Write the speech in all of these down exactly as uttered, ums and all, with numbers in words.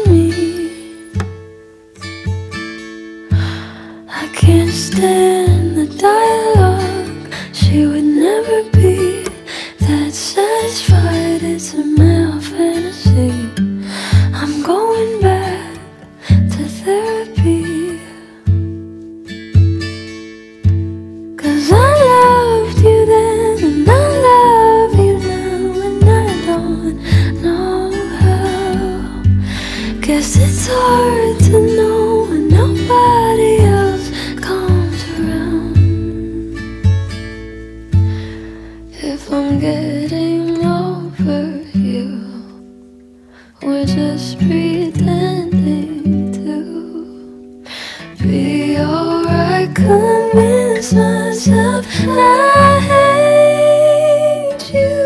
me. I can't stand the dialogue. She would never be that satisfied. It's a male fantasy. I'm going back to therapy. 'Cause I loved you then and I love you now, and I don't know how. Guess it's hard to know when nobody else comes around. If I'm getting over you, we're just pretending to be alright. Convince myself I hate you.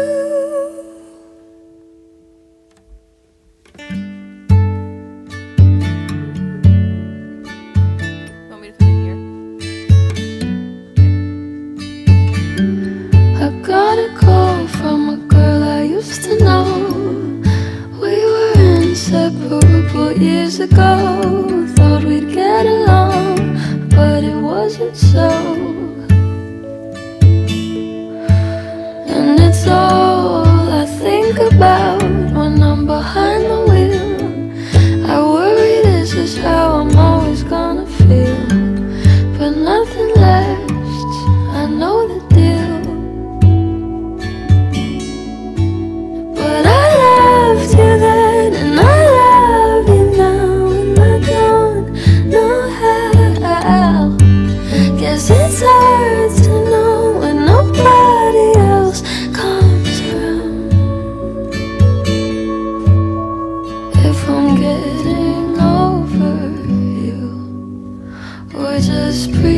Want me to put it here? I got a call from a girl I used to know. We were inseparable years ago. Thought we'd get along, but it wasn't so. And it's all I think about when I'm behind the wheel. I worry this is how I'm always gonna feel, but nothing lasts, I know the deal. But I loved you then and I love you now, and I don't know how. Guess it's hard to know when nobody else comes around. If I'm getting over you, we're just pretty